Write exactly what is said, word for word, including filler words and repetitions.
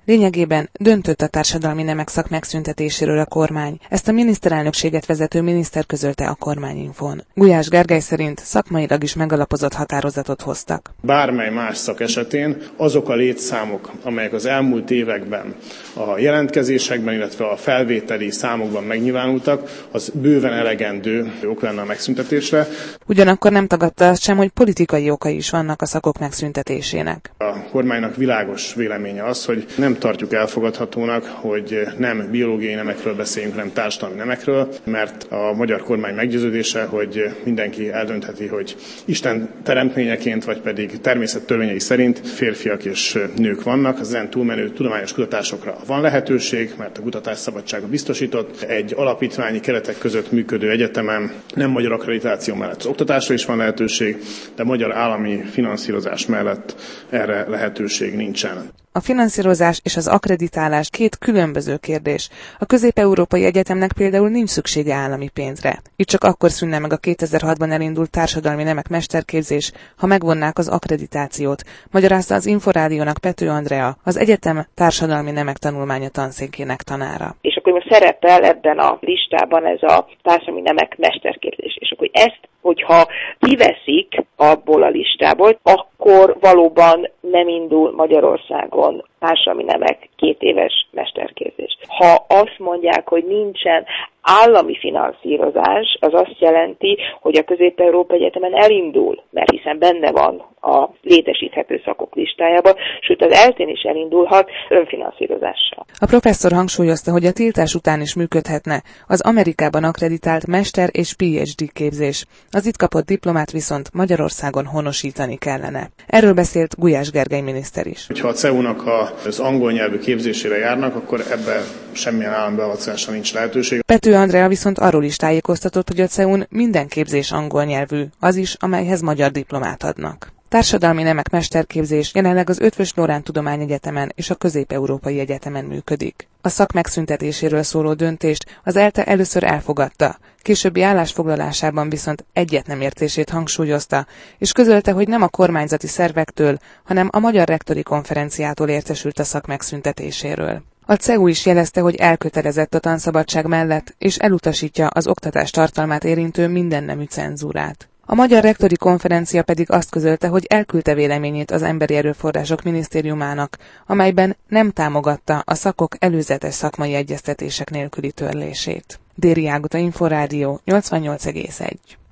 Lényegében döntött a társadalmi nemek szakmegszüntetéséről a kormány. Ezt a miniszterelnökséget vezető miniszter közölte a Kormányinfón. Gulyás Gergely szerint szakmailag is megalapozott határozatot hoztak. Bármely más szak esetén azok a létszámok, amelyek az elmúlt években a jelentkezésekben, illetve a felvételi számokban megnyilvánultak, az bőven elegendő ok lenne a megszüntetésre. Ugyanakkor nem tagadta azt sem, hogy politikai okai is vannak a szakok megszüntetésének. A kormánynak világos véleménye az, hogy nem tartjuk elfogadhatónak, hogy nem biológiai nemekről beszéljünk, hanem társadalmi nemekről, mert a magyar kormány meggyőződése, hogy mindenki eldöntheti, hogy Isten teremtményeként, vagy pedig természet törvényei szerint férfiak és nők vannak. Az ezen túlmenő tudományos kutatásokra van lehetőség, mert a kutatás szabadsága biztosított. Egy alapítványi keretek között működő egyetemen nem magyar akkreditáció mellett az oktatásra is van lehetőség, de magyar állami finanszírozás mellett erre lehetőség nincsen. A finanszírozás és az akkreditálás két különböző kérdés. A Közép-Európai Egyetemnek például nincs szüksége állami pénzre. Itt csak akkor szűnne meg a kétezer-hatban elindult társadalmi nemek mesterképzés, ha megvonnák az akkreditációt, magyarázta az Inforádiónak Pető Andrea, az egyetem társadalmi nemek tanulmánya tanszékének tanára. És akkor most szerepel ebben a listában ez a társadalmi nemek mesterképzés. És akkor ezt, hogyha kiveszik abból a listából, akkor valóban nem indul Magyarországon társadalmi nemek két éves mesterképzés. Ha azt mondják, hogy nincsen állami finanszírozás, az azt jelenti, hogy a Közép-Európai Egyetemen elindul, mert hiszen benne van a létesíthető szakok listájában, sőt az eltén is elindulhat önfinanszírozással. A professzor hangsúlyozta, hogy a tiltás után is működhetne az Amerikában akkreditált mester- és pé há dé képzés. Az itt kapott diplomát viszont Magyarországon honosítani kellene. Erről beszélt Gulyás Gergely miniszter is. Ha a cé e u-nak az angol nyelvű képzésére járnak, akkor ebben semmilyen állami beavatkozásra nincs lehetőség. Pető Andrea viszont arról is tájékoztatott, hogy a cé e u-n minden képzés angol nyelvű, az is, amelyhez magyar diplomát adnak. Társadalmi nemek mesterképzés jelenleg az Eötvös Loránd Tudományegyetemen és a Közép-Európai Egyetemen működik. A szak megszüntetéséről szóló döntést az ELTE először elfogadta, későbbi állásfoglalásában viszont egyetnemértését hangsúlyozta, és közölte, hogy nem a kormányzati szervektől, hanem a Magyar Rektori Konferenciától értesült a szak megszüntetéséről. A cé e u is jelezte, hogy elkötelezett a tanszabadság mellett, és elutasítja az oktatás tartalmát érintő mindennemű cenzúrát. A Magyar Rektori Konferencia pedig azt közölte, hogy elküldte véleményét az Emberi Erőforrások Minisztériumának, amelyben nem támogatta a szakok előzetes szakmai egyeztetések nélküli törlését. Déri Ágota, Inforádió, nyolcvannyolc egész egy.